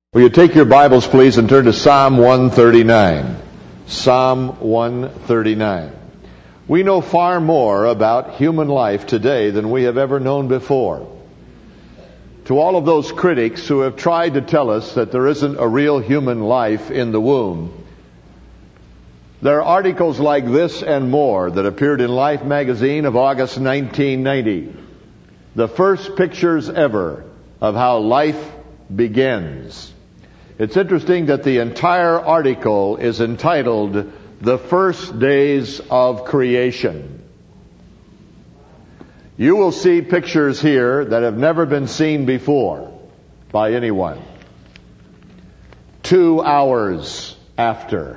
Will you take your Bibles, please, and turn to Psalm 139. Psalm 139. We know far more about human life today than we have ever known before. To all of those critics who have tried to tell us that there isn't a real human life in the womb, there are articles like this and more that appeared in Life magazine of August 1990. The first pictures ever of how life begins. It's interesting that the entire article is entitled, "The First Days of Creation." You will see pictures here that have never been seen before by anyone. 2 hours after.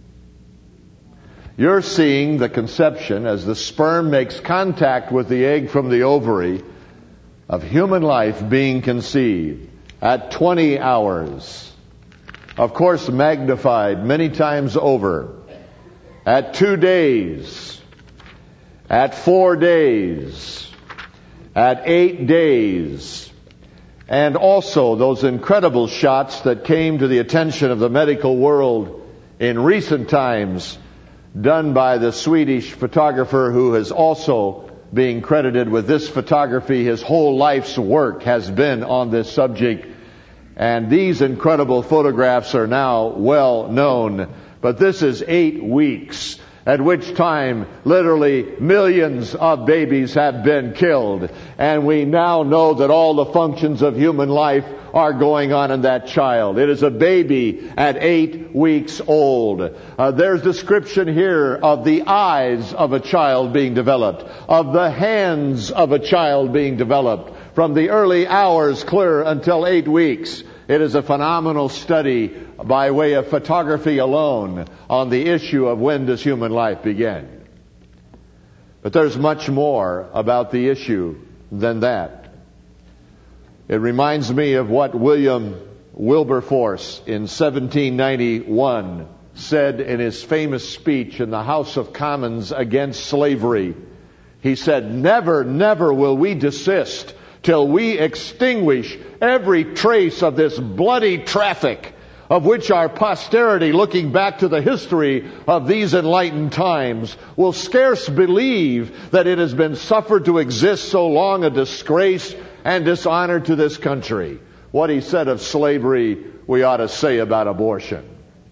You're seeing the conception as the sperm makes contact with the egg from the ovary of human life being conceived at 20 hours. Of course, magnified many times over. At 2 days, at 4 days, at 8 days, and also those incredible shots that came to the attention of the medical world in recent times, done by the Swedish photographer who is also being credited with this photography. His whole life's work has been on this subject. And these incredible photographs are now well known. But this is 8 weeks, at which time literally millions of babies have been killed. And we now know that all the functions of human life are going on in that child. It is a baby at 8 weeks old. There's description here of the eyes of a child being developed, of the hands of a child being developed, from the early hours clear until 8 weeks. It is a phenomenal study by way of photography alone on the issue of when does human life begin. But there's much more about the issue than that. It reminds me of what William Wilberforce in 1791 said in his famous speech in the House of Commons against slavery. He said, "Never, never will we desist till we extinguish every trace of this bloody traffic of which our posterity, looking back to the history of these enlightened times, will scarce believe that it has been suffered to exist so long, a disgrace and dishonor to this country." What he said of slavery, we ought to say about abortion.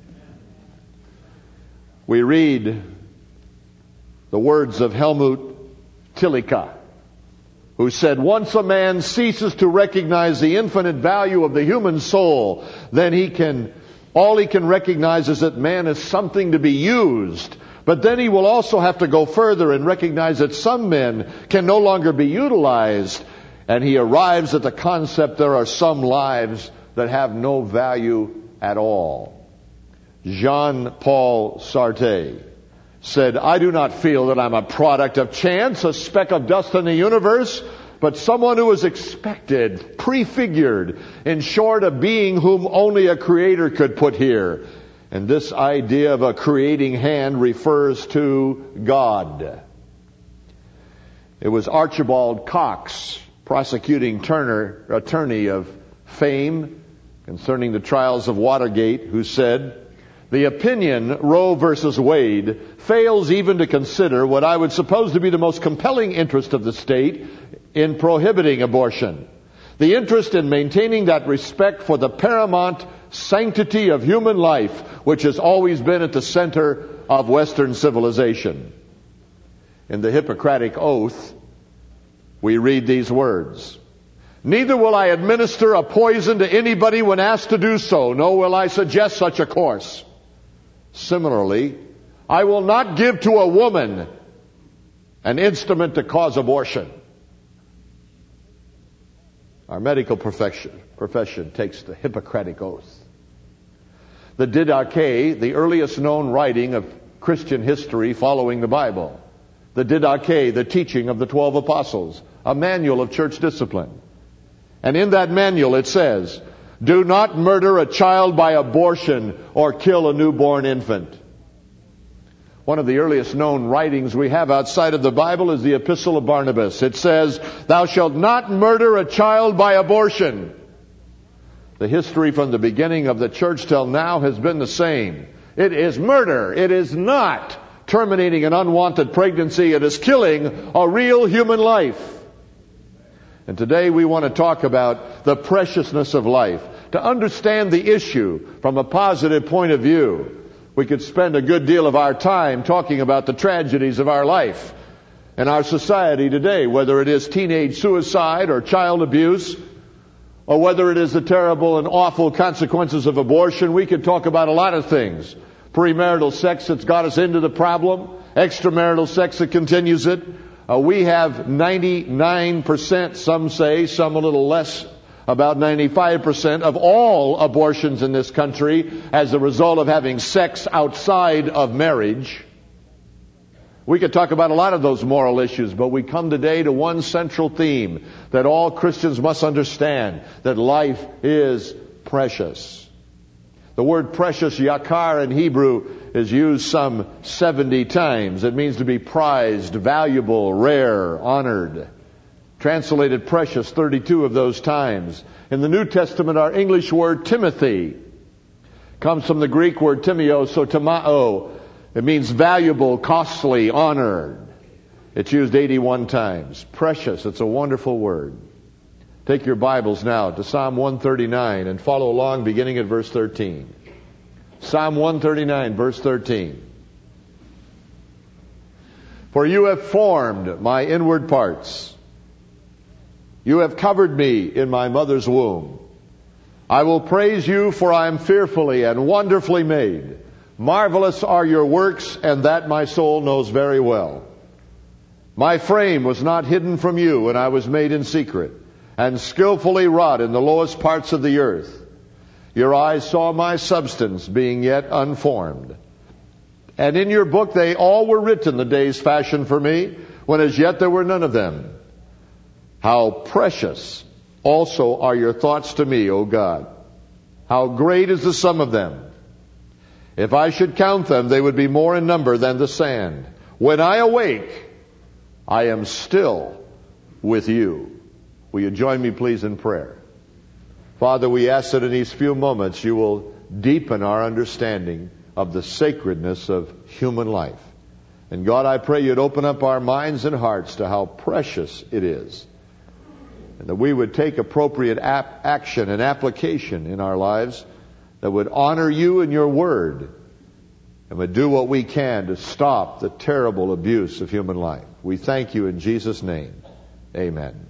We read the words of Helmut Tillicke, who said, "Once a man ceases to recognize the infinite value of the human soul, then all he can recognize is that man is something to be used. But then he will also have to go further and recognize that some men can no longer be utilized. And he arrives at the concept there are some lives that have no value at all." Jean-Paul Sartre said, "I do not feel that I'm a product of chance, a speck of dust in the universe, but someone who is expected, prefigured, in short, a being whom only a creator could put here." And this idea of a creating hand refers to God. It was Archibald Cox, prosecuting attorney of fame concerning the trials of Watergate, who said, "The opinion, Roe versus Wade, fails even to consider what I would suppose to be the most compelling interest of the state in prohibiting abortion. The interest in maintaining that respect for the paramount sanctity of human life, which has always been at the center of Western civilization." In the Hippocratic Oath, we read these words, "Neither will I administer a poison to anybody when asked to do so, nor will I suggest such a course. Similarly, I will not give to a woman an instrument to cause abortion." Our medical profession takes the Hippocratic Oath. The Didache, the earliest known writing of Christian history following the Bible. The Didache, the teaching of the 12 apostles, a manual of church discipline. And in that manual it says, "Do not murder a child by abortion or kill a newborn infant." One of the earliest known writings we have outside of the Bible is the Epistle of Barnabas. It says, "Thou shalt not murder a child by abortion." The history from the beginning of the church till now has been the same. It is murder. It is not terminating an unwanted pregnancy. It is killing a real human life. And today we want to talk about the preciousness of life. To understand the issue from a positive point of view, we could spend a good deal of our time talking about the tragedies of our life and our society today, whether it is teenage suicide or child abuse, or whether it is the terrible and awful consequences of abortion. We could talk about a lot of things. Premarital sex that's got us into the problem, extramarital sex that continues it. We have 99%, some say, some a little less, about 95% of all abortions in this country as a result of having sex outside of marriage. We could talk about a lot of those moral issues, but we come today to one central theme that all Christians must understand, that life is precious. The word precious, yakar in Hebrew, is used some 70 times. It means to be prized, valuable, rare, honored. Translated precious 32 of those times. In the New Testament, our English word Timothy comes from the Greek word timios, so timao. It means valuable, costly, honored. It's used 81 times. Precious, it's a wonderful word. Take your Bibles now to Psalm 139 and follow along beginning at verse 13. Psalm 139, verse 13. For you have formed my inward parts. You have covered me in my mother's womb. I will praise you, for I am fearfully and wonderfully made. Marvelous are your works, and that my soul knows very well. My frame was not hidden from you when I was made in secret, and skillfully wrought in the lowest parts of the earth. Your eyes saw my substance being yet unformed. And in your book they all were written, the days fashioned for me, when as yet there were none of them. How precious also are your thoughts to me, O God. How great is the sum of them. If I should count them, they would be more in number than the sand. When I awake, I am still with you. Will you join me, please, in prayer? Father, we ask that in these few moments you will deepen our understanding of the sacredness of human life. And God, I pray you'd open up our minds and hearts to how precious it is. And that we would take appropriate action and application in our lives that would honor you and your word, and would do what we can to stop the terrible abuse of human life. We thank you in Jesus' name. Amen.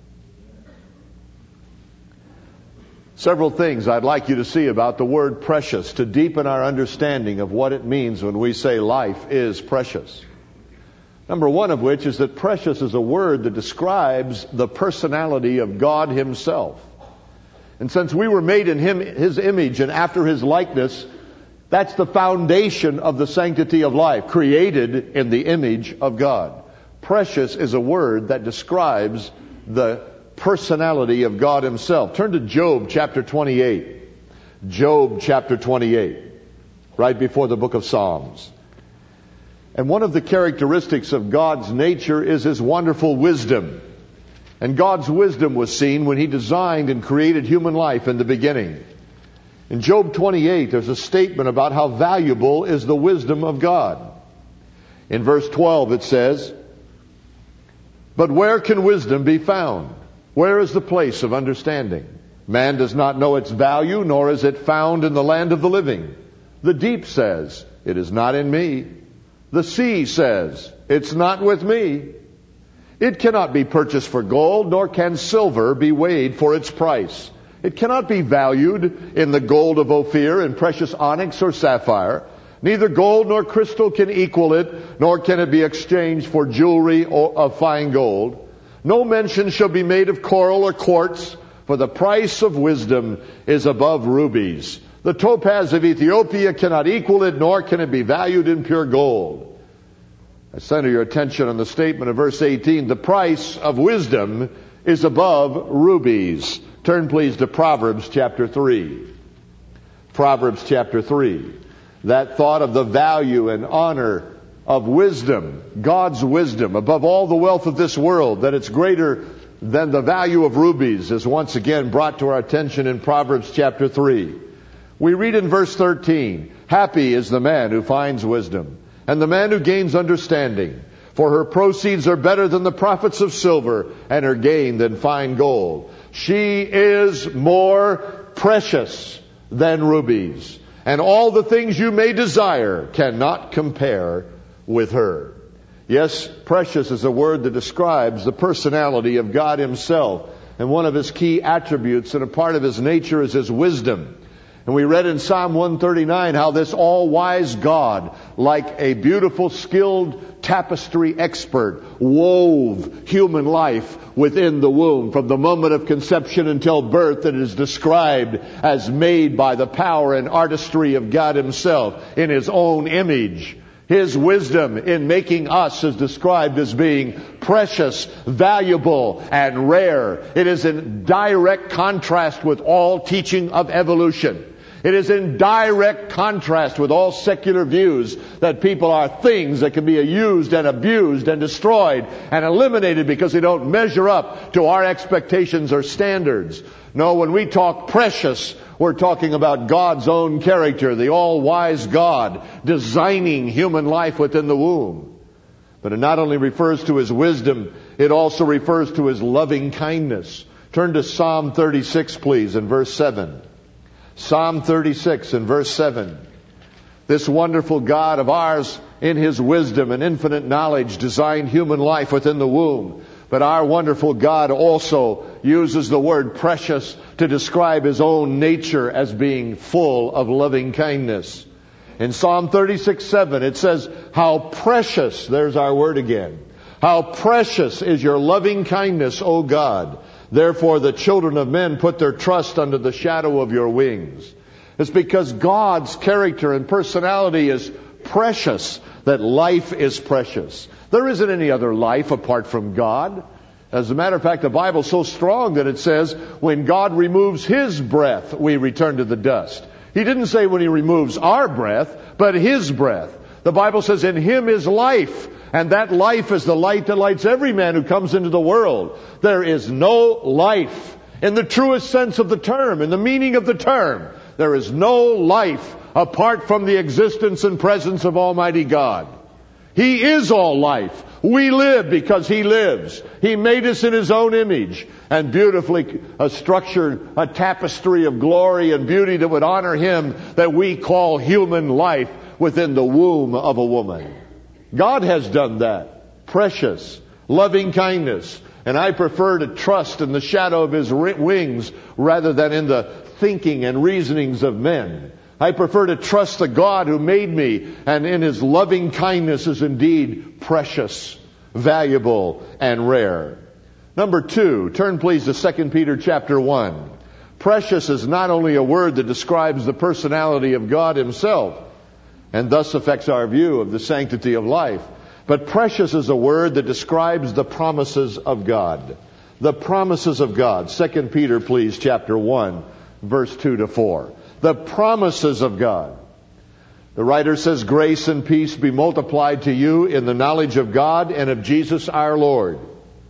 Several things I'd like you to see about the word precious to deepen our understanding of what it means when we say life is precious. Number one of which is that precious is a word that describes the personality of God Himself. And since we were made in His image and after His likeness, that's the foundation of the sanctity of life, created in the image of God. Precious is a word that describes the personality of God Himself. Turn to Job chapter 28. Job chapter 28, right before the book of Psalms. And one of the characteristics of God's nature is His wonderful wisdom. And God's wisdom was seen when He designed and created human life in the beginning. In Job 28, there's a statement about how valuable is the wisdom of God. In verse 12 it says, "But where can wisdom be found? Where is the place of understanding? Man does not know its value, nor is it found in the land of the living. The deep says, it is not in me. The sea says, it's not with me. It cannot be purchased for gold, nor can silver be weighed for its price. It cannot be valued in the gold of Ophir and precious onyx or sapphire. Neither gold nor crystal can equal it, nor can it be exchanged for jewelry of fine gold. No mention shall be made of coral or quartz, for the price of wisdom is above rubies. The topaz of Ethiopia cannot equal it, nor can it be valued in pure gold." I center your attention on the statement of verse 18. The price of wisdom is above rubies. Turn please to Proverbs chapter 3. Proverbs chapter 3. That thought of the value and honor of wisdom, God's wisdom, above all the wealth of this world, that it's greater than the value of rubies is once again brought to our attention in Proverbs chapter 3. We read in verse 13, "Happy is the man who finds wisdom, and the man who gains understanding. For her proceeds are better than the profits of silver, and her gain than fine gold. She is more precious than rubies, and all the things you may desire cannot compare with her." Yes, precious is a word that describes the personality of God Himself. And one of His key attributes and a part of His nature is His wisdom. And we read in Psalm 139 how this all-wise God, like a beautiful, skilled tapestry expert, wove human life within the womb. From the moment of conception until birth, it is described as made by the power and artistry of God Himself in His own image. His wisdom in making us is described as being precious, valuable, and rare. It is in direct contrast with all teaching of evolution. It is in direct contrast with all secular views that people are things that can be used and abused and destroyed and eliminated because they don't measure up to our expectations or standards. No, when we talk precious, we're talking about God's own character, the all-wise God designing human life within the womb. But it not only refers to His wisdom, it also refers to His loving kindness. Turn to Psalm 36, please, in verse 7. Psalm 36 in verse 7. This wonderful God of ours, in His wisdom and infinite knowledge, designed human life within the womb. But our wonderful God also uses the word precious to describe His own nature as being full of loving kindness. In Psalm 36:7 it says, "How precious," there's our word again, "how precious is your loving kindness, O God. Therefore the children of men put their trust under the shadow of your wings." It's because God's character and personality is precious that life is precious. There isn't any other life apart from God. As a matter of fact, the Bible's so strong that it says when God removes His breath, we return to the dust. He didn't say when He removes our breath, but His breath. The Bible says in Him is life, and that life is the light that lights every man who comes into the world. There is no life in the truest sense of the term, in the meaning of the term. There is no life apart from the existence and presence of Almighty God. He is all life. We live because He lives. He made us in His own image and beautifully structured a tapestry of glory and beauty that would honor Him, that we call human life within the womb of a woman. God has done that. Precious, loving kindness. And I prefer to trust in the shadow of His wings rather than in the thinking and reasonings of men. I prefer to trust the God who made me, and in His loving kindness is indeed precious, valuable, and rare. Number 2, turn please to 2 Peter chapter 1. Precious is not only a word that describes the personality of God Himself, and thus affects our view of the sanctity of life, but precious is a word that describes the promises of God. The promises of God. 2 Peter, please, chapter 1, verse 2 to 4. The promises of God. The writer says, "Grace and peace be multiplied to you in the knowledge of God and of Jesus our Lord,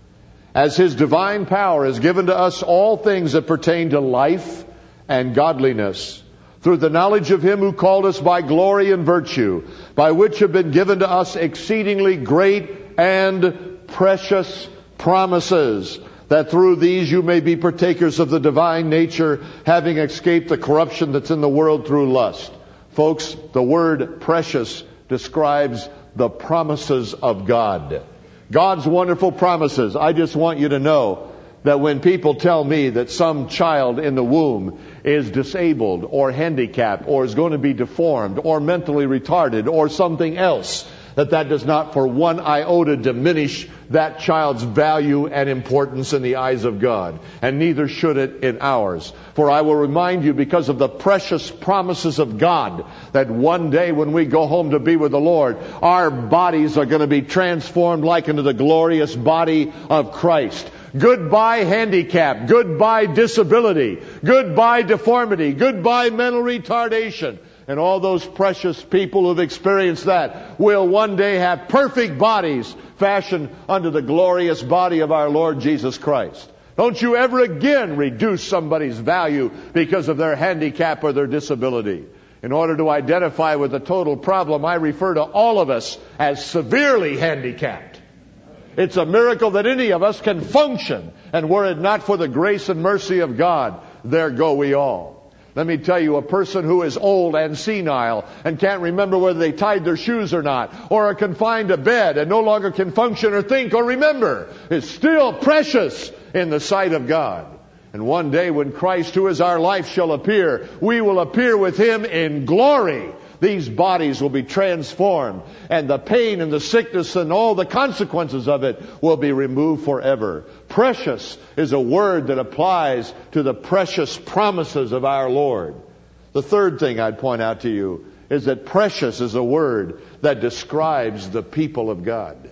as His divine power has given to us all things that pertain to life and godliness, through the knowledge of Him who called us by glory and virtue, by which have been given to us exceedingly great and precious promises, that through these you may be partakers of the divine nature, having escaped the corruption that's in the world through lust." Folks, the word precious describes the promises of God. God's wonderful promises. I just want you to know that when people tell me that some child in the womb is disabled or handicapped or is going to be deformed or mentally retarded or something else, that does not for one iota diminish that child's value and importance in the eyes of God. And neither should it in ours. For I will remind you, because of the precious promises of God, that one day when we go home to be with the Lord, our bodies are going to be transformed like into the glorious body of Christ. Goodbye handicap, goodbye disability, goodbye deformity, goodbye mental retardation, And all those precious people who've experienced that will one day have perfect bodies fashioned unto the glorious body of our Lord Jesus Christ. Don't you ever again reduce somebody's value because of their handicap or their disability. In order to identify with the total problem, I refer to all of us as severely handicapped. It's a miracle that any of us can function. And were it not for the grace and mercy of God, there go we all. Let me tell you, a person who is old and senile and can't remember whether they tied their shoes or not, or are confined to bed and no longer can function or think or remember, is still precious in the sight of God. And one day when Christ, who is our life, shall appear, we will appear with Him in glory. These bodies will be transformed, and the pain and the sickness and all the consequences of it will be removed forever. Precious is a word that applies to the precious promises of our Lord. The third thing I'd point out to you is that precious is a word that describes the people of God.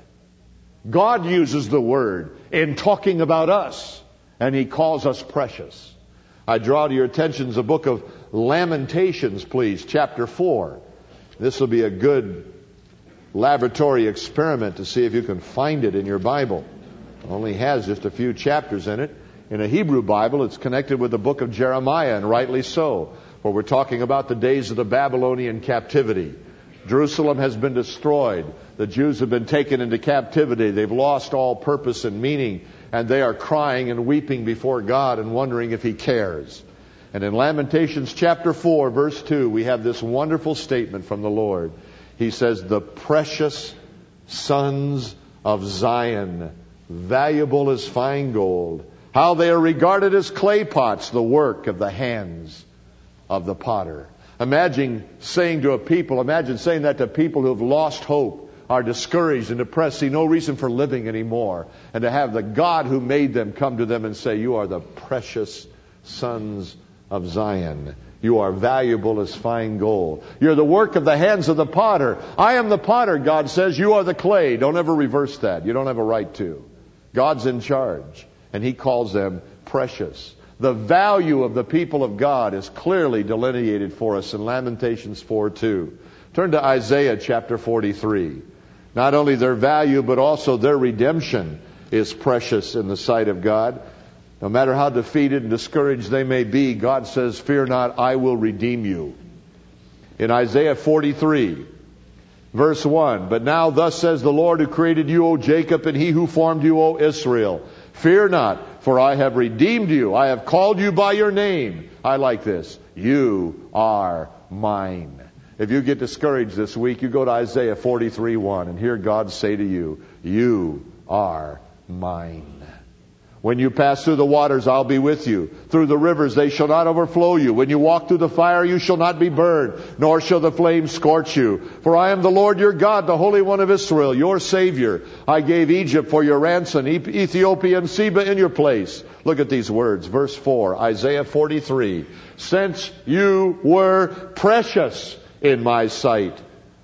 God uses the word in talking about us, and He calls us precious. I draw to your attention the book of Lamentations, please, chapter 4. This will be a good laboratory experiment to see if you can find it in your Bible. It only has just a few chapters in it. In a Hebrew Bible, it's connected with the book of Jeremiah, and rightly so, for we're talking about the days of the Babylonian captivity. Jerusalem has been destroyed. The Jews have been taken into captivity. They've lost all purpose and meaning, and they are crying and weeping before God and wondering if He cares. And in Lamentations chapter 4, verse 2, we have this wonderful statement from the Lord. He says, "The precious sons of Zion, valuable as fine gold, how they are regarded as clay pots, the work of the hands of the potter." Imagine saying that to people who have lost hope, are discouraged and depressed, see no reason for living anymore, and to have the God who made them come to them and say, "You are the precious sons of Zion. You are valuable as fine gold. You're the work of the hands of the potter. I am the potter," God says. "You are the clay." Don't ever reverse that. You don't have a right to. God's in charge, and He calls them precious. The value of the people of God is clearly delineated for us in Lamentations 4:2. Turn to Isaiah chapter 43. Not only their value, but also their redemption is precious in the sight of God. No matter how defeated and discouraged they may be, God says, "Fear not, I will redeem you." In Isaiah 43, verse 1, "But now thus says the Lord who created you, O Jacob, and He who formed you, O Israel. Fear not, for I have redeemed you. I have called you by your name." I like this. "You are mine." If you get discouraged this week, you go to Isaiah 43:1 and hear God say to you, "You are mine." When you pass through the waters, I'll be with you. Through the rivers, they shall not overflow you. When you walk through the fire, you shall not be burned, nor shall the flames scorch you. For I am the Lord your God, the Holy One of Israel, your Savior. I gave Egypt for your ransom, Ethiopia and Seba in your place. Look at these words. Verse 4, Isaiah 43. "Since you were precious in my sight,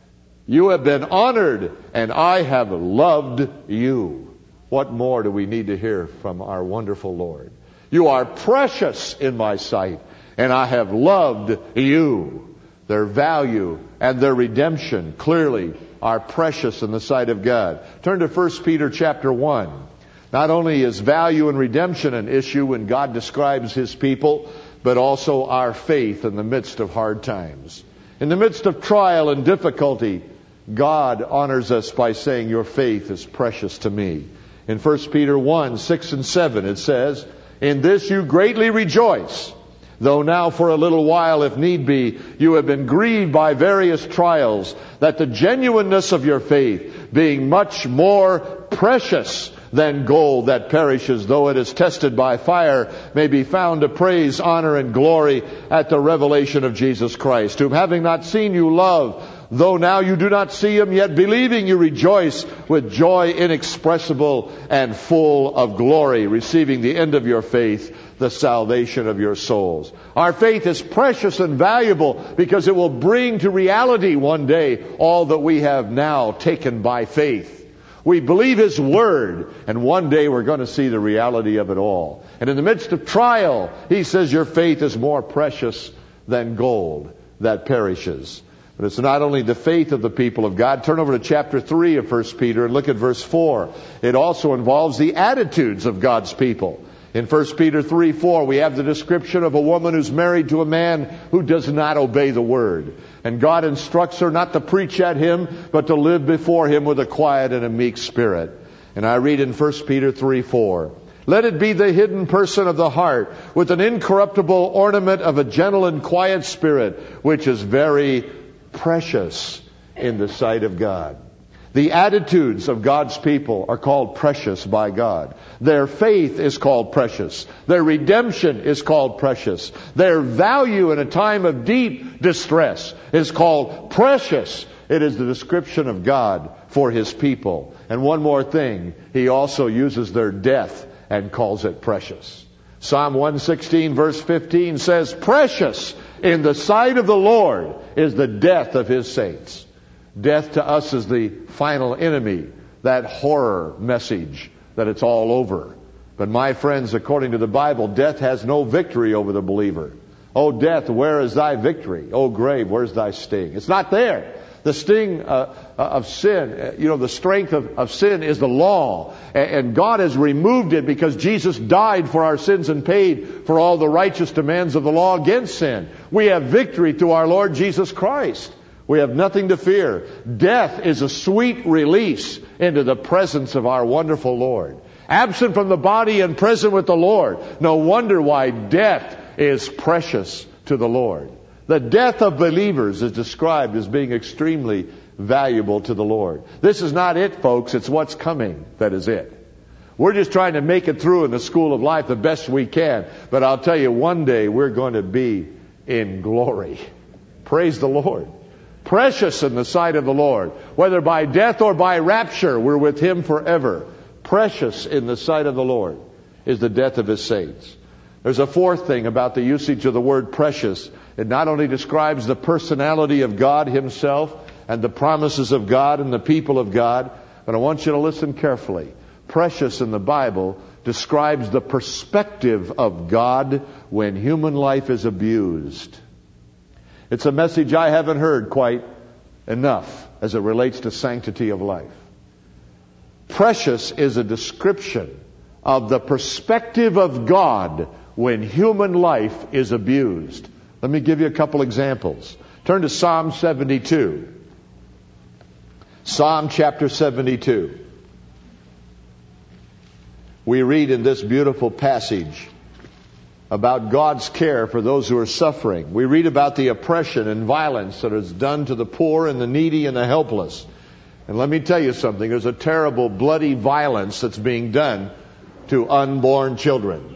you have been honored, and I have loved you." What more do we need to hear from our wonderful Lord? "You are precious in my sight, and I have loved you." Their value and their redemption clearly are precious in the sight of God. Turn to 1 Peter chapter 1. Not only is value and redemption an issue when God describes His people, but also our faith in the midst of hard times. In the midst of trial and difficulty, God honors us by saying, "Your faith is precious to me." In 1 Peter 1, 6 and 7, it says, "In this you greatly rejoice, though now for a little while, if need be, you have been grieved by various trials, that the genuineness of your faith, being much more precious than gold that perishes, though it is tested by fire, may be found to praise, honor, and glory at the revelation of Jesus Christ, whom having not seen you love, though now you do not see Him, yet believing you rejoice with joy inexpressible and full of glory, receiving the end of your faith, the salvation of your souls." Our faith is precious and valuable because it will bring to reality one day all that we have now taken by faith. We believe His Word, and one day we're going to see the reality of it all. And in the midst of trial, He says your faith is more precious than gold. that perishes. But it's not only the faith of the people of God. Turn over to chapter 3 of 1 Peter and look at verse 4. It also involves the attitudes of God's people. In 1 Peter 3:4, we have the description of a woman who's married to a man who does not obey the word. And God instructs her not to preach at him, but to live before him with a quiet and a meek spirit. And I read in 1 Peter 3:4, let it be the hidden person of the heart, with an incorruptible ornament of a gentle and quiet spirit, which is very precious in the sight of God. The attitudes of God's people are called precious by God. Their faith is called precious. Their redemption is called precious. Their value in a time of deep distress is called precious. It is the description of God for His people. And one more thing, He also uses their death and calls it precious. Psalm 116 verse 15 says, precious in the sight of the Lord is the death of His saints. Death to us is the final enemy, that horror message that it's all over. But my friends, according to the Bible, death has no victory over the believer. Oh death, where is thy victory? Oh grave, where's thy sting? It's not there. The sting of sin, the strength of sin is the law. And God has removed it because Jesus died for our sins and paid for all the righteous demands of the law against sin. We have victory through our Lord Jesus Christ. We have nothing to fear. Death is a sweet release into the presence of our wonderful Lord. Absent from the body and present with the Lord. No wonder why death is precious to the Lord. The death of believers is described as being extremely valuable to the Lord. This is not it, folks. It's what's coming that is it. We're just trying to make it through in the school of life the best we can. But I'll tell you, one day we're going to be in glory. Praise the Lord. Precious in the sight of the Lord. Whether by death or by rapture, we're with Him forever. Precious in the sight of the Lord is the death of His saints. There's a fourth thing about the usage of the word precious. It not only describes the personality of God Himself and the promises of God and the people of God, but I want you to listen carefully. Precious in the Bible describes the perspective of God when human life is abused. It's a message I haven't heard quite enough as it relates to sanctity of life. Precious is a description of the perspective of God when human life is abused. Let me give you a couple examples. Turn to Psalm 72. Psalm chapter 72. We read in this beautiful passage about God's care for those who are suffering. We read about the oppression and violence that is done to the poor and the needy and the helpless. And let me tell you something. There's a terrible, bloody violence that's being done to unborn children.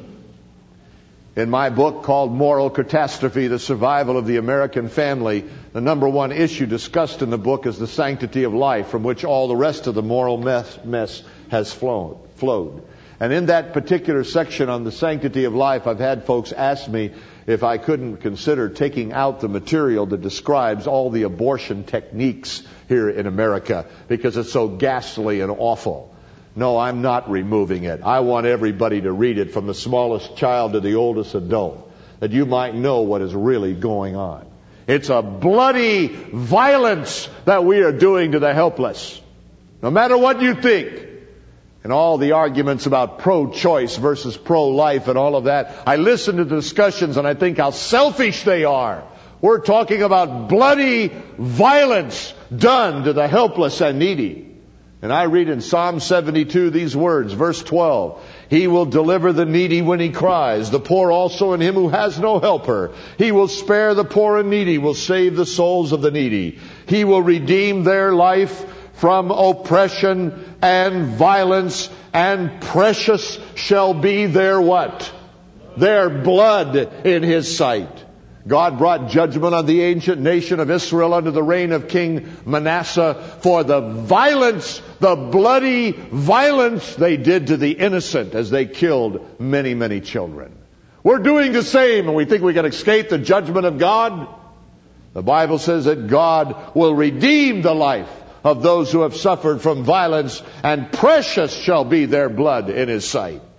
In my book called Moral Catastrophe, The Survival of the American Family, the number one issue discussed in the book is the sanctity of life, from which all the rest of the moral mess has flowed. And in that particular section on the sanctity of life, I've had folks ask me if I couldn't consider taking out the material that describes all the abortion techniques here in America because it's so ghastly and awful. No, I'm not removing it. I want everybody to read it, from the smallest child to the oldest adult, that you might know what is really going on. It's a bloody violence that we are doing to the helpless. No matter what you think. And all the arguments about pro-choice versus pro-life and all of that. I listen to the discussions and I think how selfish they are. We're talking about bloody violence done to the helpless and needy. And I read in Psalm 72 these words, verse 12. He will deliver the needy when he cries, the poor also and him who has no helper. He will spare the poor and needy, will save the souls of the needy. He will redeem their life from oppression and violence, and precious shall be their what? Their blood in His sight. God brought judgment on the ancient nation of Israel under the reign of King Manasseh for the violence, the bloody violence they did to the innocent as they killed many, many children. We're doing the same, and we think we can escape the judgment of God. The Bible says that God will redeem the life of those who have suffered from violence, and precious shall be their blood in His sight.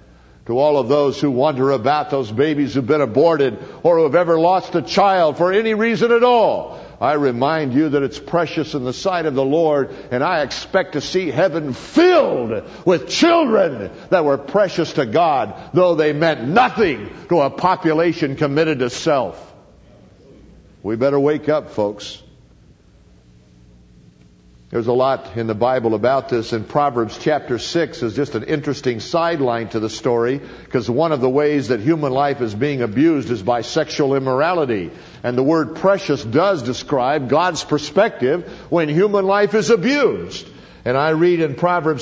To all of those who wonder about those babies who've been aborted or who have ever lost a child for any reason at all, I remind you that it's precious in the sight of the Lord, and I expect to see heaven filled with children that were precious to God, though they meant nothing to a population committed to self. We better wake up, folks. There's a lot in the Bible about this, and Proverbs chapter 6 is just an interesting sideline to the story, because one of the ways that human life is being abused is by sexual immorality. And the word precious does describe God's perspective when human life is abused. And I read in Proverbs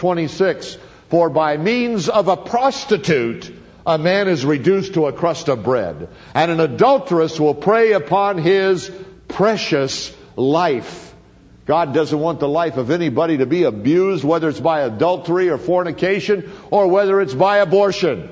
6:26, "For by means of a prostitute a man is reduced to a crust of bread, and an adulteress will prey upon his precious life." God doesn't want the life of anybody to be abused, whether it's by adultery or fornication, or whether it's by abortion.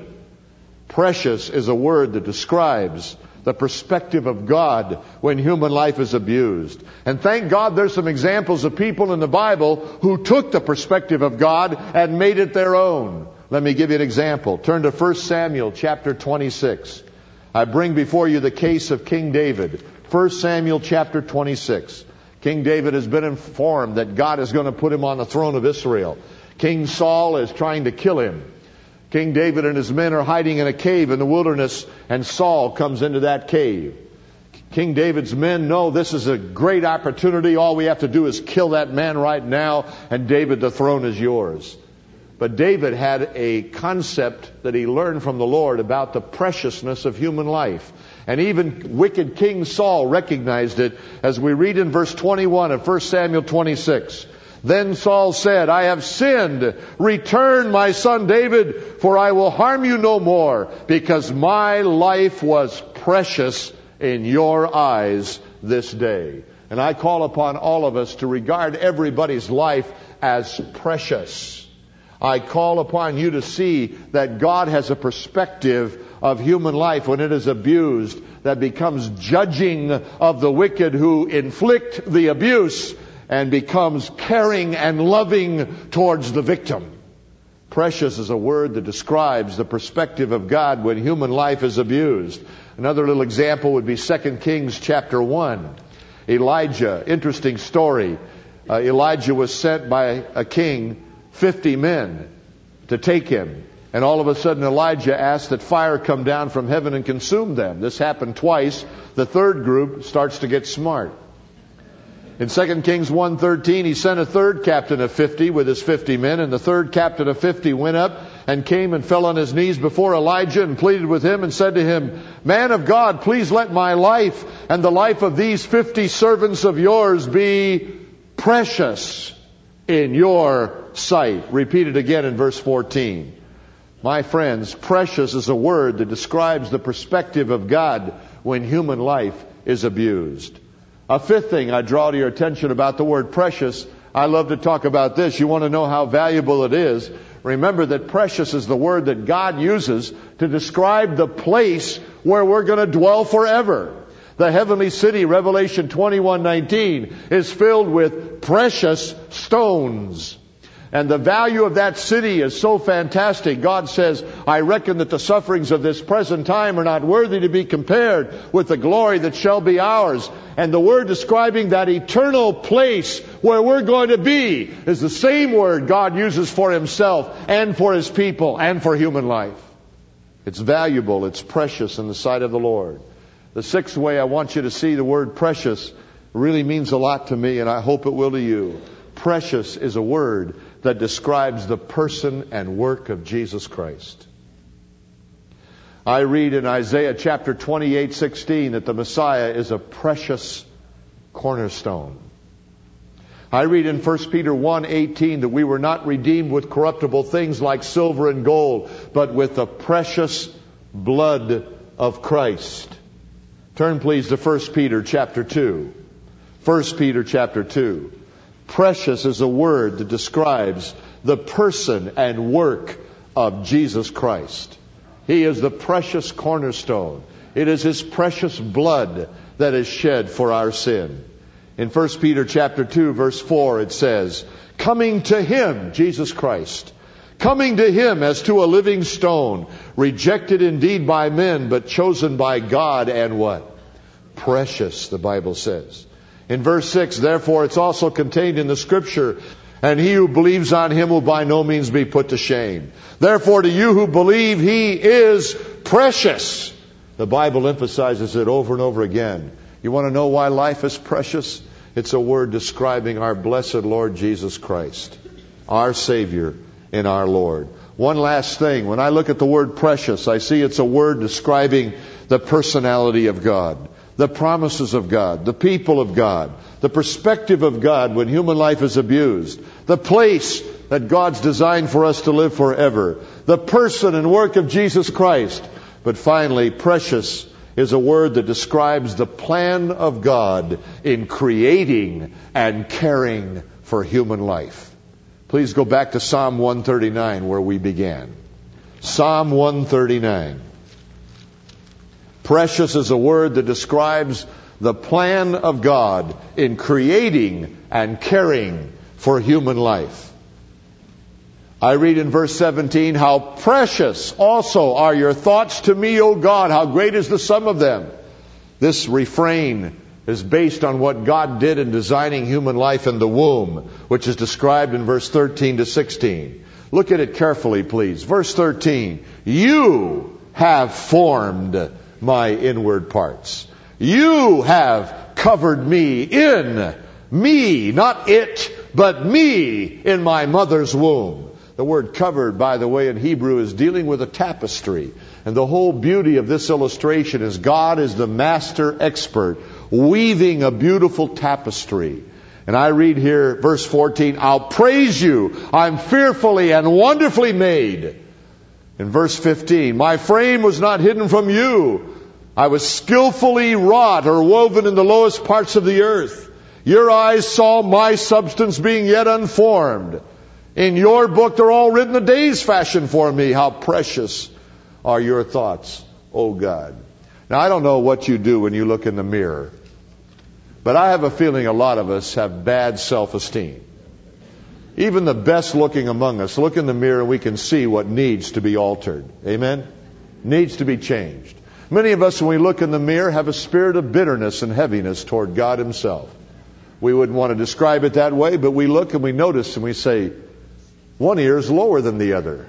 Precious is a word that describes the perspective of God when human life is abused. And thank God there's some examples of people in the Bible who took the perspective of God and made it their own. Let me give you an example. Turn to 1 Samuel chapter 26. I bring before you the case of King David. 1 Samuel chapter 26. King David has been informed that God is going to put him on the throne of Israel. King Saul is trying to kill him. King David and his men are hiding in a cave in the wilderness, and Saul comes into that cave. King David's men know this is a great opportunity. All we have to do is kill that man right now, and David, the throne is yours. But David had a concept that he learned from the Lord about the preciousness of human life. And even wicked King Saul recognized it, as we read in verse 21 of 1 Samuel 26. "Then Saul said, I have sinned. Return, my son David, for I will harm you no more, because my life was precious in your eyes this day." And I call upon all of us to regard everybody's life as precious. I call upon you to see that God has a perspective of human life when it is abused that becomes judging of the wicked who inflict the abuse, and becomes caring and loving towards the victim. Precious is a word that describes the perspective of God when human life is abused. Another little example would be 2 Kings chapter 1. Elijah, interesting story. Elijah was sent by a king 50 men to take him. And all of a sudden Elijah asked that fire come down from heaven and consume them. This happened twice. The third group starts to get smart. In 2 Kings 1:13, he sent a third captain of 50 with his 50 men, and the third captain of 50 went up and came and fell on his knees before Elijah and pleaded with him and said to him, "Man of God, please let my life and the life of these 50 servants of yours be precious in your sight." Repeated again in verse 14. My friends, precious is a word that describes the perspective of God when human life is abused. A fifth thing I draw to your attention about the word precious, I love to talk about this. You want to know how valuable it is? Remember that precious is the word that God uses to describe the place where we're going to dwell forever. The heavenly city, Revelation 21:19, is filled with precious stones. And the value of that city is so fantastic. God says, I reckon that the sufferings of this present time are not worthy to be compared with the glory that shall be ours. And the word describing that eternal place where we're going to be is the same word God uses for himself and for his people and for human life. It's valuable. It's precious in the sight of the Lord. The sixth way I want you to see the word precious really means a lot to me, and I hope it will to you. Precious is a word that describes the person and work of Jesus Christ. I read in Isaiah chapter 28:16 that the Messiah is a precious cornerstone. I read in 1 Peter 1:18 that we were not redeemed with corruptible things like silver and gold, but with the precious blood of Christ. Turn please to 1 Peter chapter 2. 1 Peter chapter 2. Precious is a word that describes the person and work of Jesus Christ. He is the precious cornerstone. It is his precious blood that is shed for our sin. In 1 Peter chapter 2 verse 4 it says, coming to him, Jesus Christ, coming to Him as to a living stone, rejected indeed by men, but chosen by God, and what? Precious, the Bible says. In verse 6, therefore it's also contained in the Scripture, and he who believes on Him will by no means be put to shame. Therefore to you who believe, He is precious. The Bible emphasizes it over and over again. You want to know why life is precious? It's a word describing our blessed Lord Jesus Christ, our Savior and our Lord. One last thing. When I look at the word precious, I see it's a word describing the personality of God, the promises of God, the people of God, the perspective of God when human life is abused, the place that God's designed for us to live forever, the person and work of Jesus Christ. But finally, precious is a word that describes the plan of God in creating and caring for human life. Please go back to Psalm 139 where we began. Psalm 139. Precious is a word that describes the plan of God in creating and caring for human life. I read in verse 17, how precious also are your thoughts to me, O God. How great is the sum of them. This refrain is based on what God did in designing human life in the womb, which is described in verse 13 to 16. Look at it carefully, please. Verse 13, you have formed my inward parts. You have covered me in me, not it, but me in my mother's womb. The word covered, by the way, in Hebrew is dealing with a tapestry. And the whole beauty of this illustration is God is the master expert weaving a beautiful tapestry. And I read here, verse 14, I'll praise you. I'm fearfully and wonderfully made. In verse 15, my frame was not hidden from you. I was skillfully wrought or woven in the lowest parts of the earth. Your eyes saw my substance being yet unformed. In your book they're all written, the days fashioned for me. How precious are your thoughts, O God. Now I don't know what you do when you look in the mirror, but I have a feeling a lot of us have bad self-esteem. Even the best looking among us look in the mirror and we can see what needs to be altered. Amen? Needs to be changed. Many of us, when we look in the mirror, have a spirit of bitterness and heaviness toward God Himself. We wouldn't want to describe it that way, but we look and we notice and we say, one ear is lower than the other.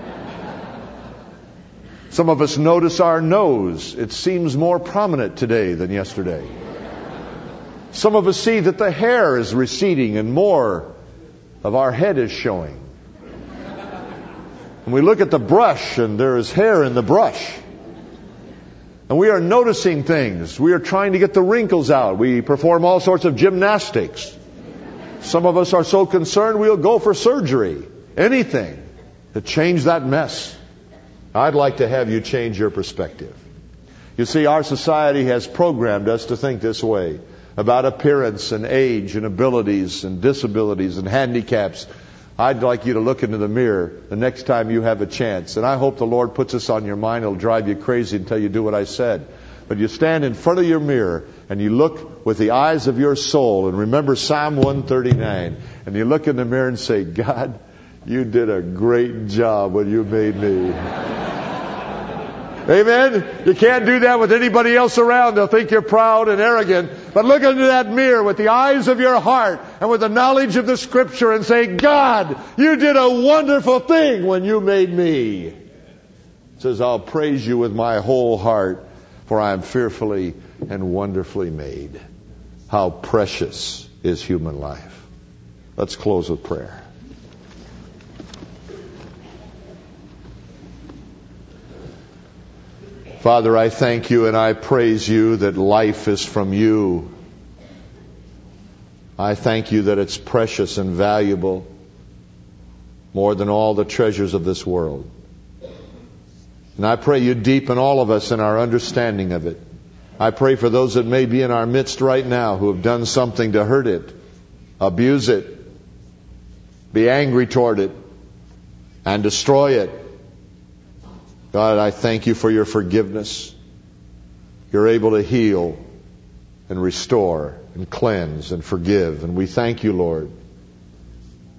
Some of us notice our nose. It seems more prominent today than yesterday. Some of us see that the hair is receding and more of our head is showing. And we look at the brush and there is hair in the brush. And we are noticing things. We are trying to get the wrinkles out. We perform all sorts of gymnastics. Some of us are so concerned we'll go for surgery. Anything to change that mess. I'd like to have you change your perspective. You see, our society has programmed us to think this way about appearance and age and abilities and disabilities and handicaps. I'd like you to look into the mirror the next time you have a chance. And I hope the Lord puts this on your mind. It'll drive you crazy until you do what I said. But you stand in front of your mirror and you look with the eyes of your soul and remember Psalm 139. And you look in the mirror and say, God, you did a great job when you made me. Amen? You can't do that with anybody else around. They'll think you're proud and arrogant. But look into that mirror with the eyes of your heart and with the knowledge of the Scripture and say, God, you did a wonderful thing when you made me. It says, I'll praise you with my whole heart, for I am fearfully and wonderfully made. How precious is human life. Let's close with prayer. Father, I thank you and I praise you that life is from you. I thank you that it's precious and valuable, more than all the treasures of this world. And I pray you deepen all of us in our understanding of it. I pray for those that may be in our midst right now who have done something to hurt it, abuse it, be angry toward it, and destroy it. God, I thank you for your forgiveness. You're able to heal and restore and cleanse and forgive. And we thank you, Lord.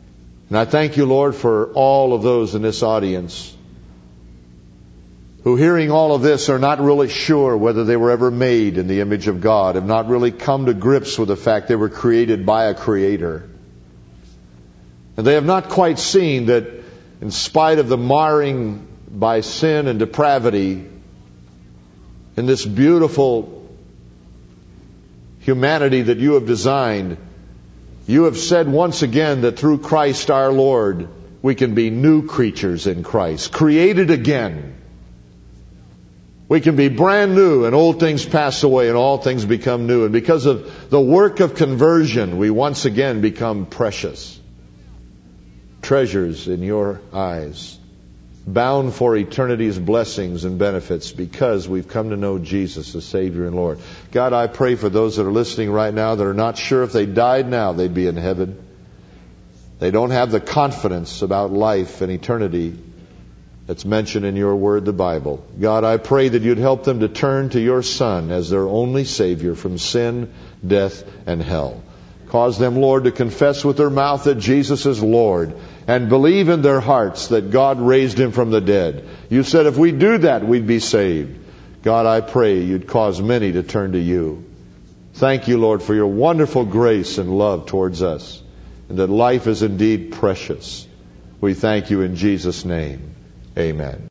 And I thank you, Lord, for all of those in this audience who, hearing all of this, are not really sure whether they were ever made in the image of God, have not really come to grips with the fact they were created by a Creator. And they have not quite seen that in spite of the marring by sin and depravity in this beautiful humanity that you have designed, you have said once again that through Christ our Lord, we can be new creatures in Christ, created again. We can be brand new, and old things pass away and all things become new. And because of the work of conversion, we once again become precious treasures in your eyes, bound for eternity's blessings and benefits because we've come to know Jesus as Savior and Lord. God, I pray for those that are listening right now that are not sure if they died now they'd be in heaven. They don't have the confidence about life and eternity that's mentioned in your word, the Bible. God, I pray that you'd help them to turn to your Son as their only Savior from sin, death, and hell. Cause them, Lord, to confess with their mouth that Jesus is Lord and believe in their hearts that God raised Him from the dead. You said if we do that, we'd be saved. God, I pray you'd cause many to turn to you. Thank you, Lord, for your wonderful grace and love towards us, and that life is indeed precious. We thank you in Jesus' name. Amen.